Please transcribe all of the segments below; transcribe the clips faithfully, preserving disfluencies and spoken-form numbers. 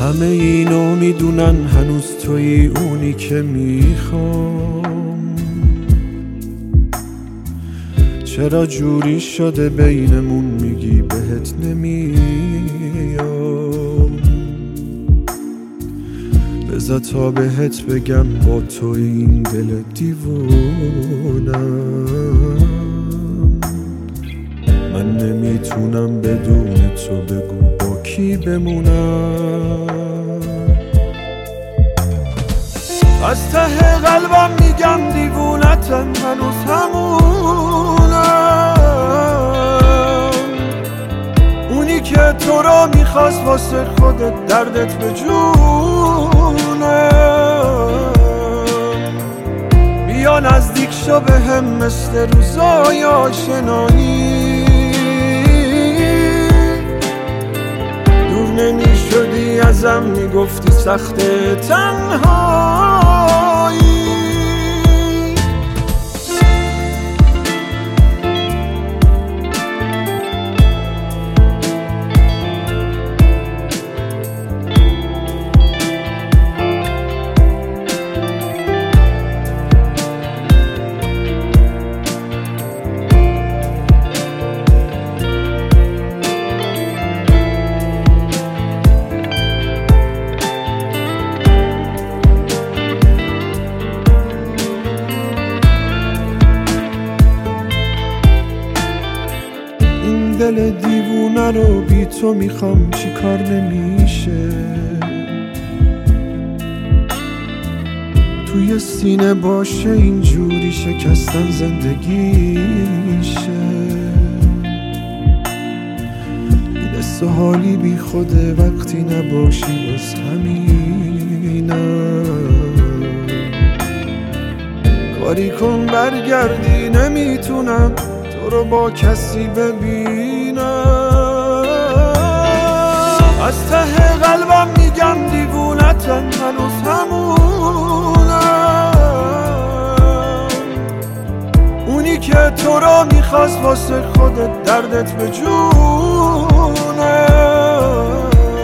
همه اینو میدونن هنوز تویی اونی که میخوام. چرا جوری شده بینمون میگی بهت نمیام؟ بذار تا بهت بگم با تو این دل دیوونم. من نمیتونم بدون تو بگو با کی بمونم. از ته قلبم میگم دیوونتم هنوز همونم. اونی که تو را میخواست واسه خودت دردت به جونم. بیا نزدیک شو به هم مثل روزای آشنایی. دور نمی شدی ازم میگفتی سخت تنهایی. دل دیوونه رو بی تو میخوام چی کار نمیشه. توی سینه باشه اینجوری شکستن زندگیشه. این حس و حالی بی خوده وقتی نباشی بس همینم. کاری کن برگردی نمیتونم تو رو با کسی ببینم. از ته قلبم میگم دیوونتم هنوز همونم. اونی که تو رو میخواست واسه خودت دردت به جونم.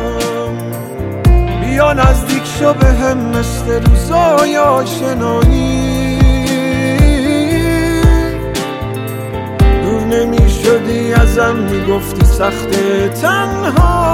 بیا نزدیک شو به هم مثل روزای آشنایی. نمی شدی ازم میگفتی سخت تنها.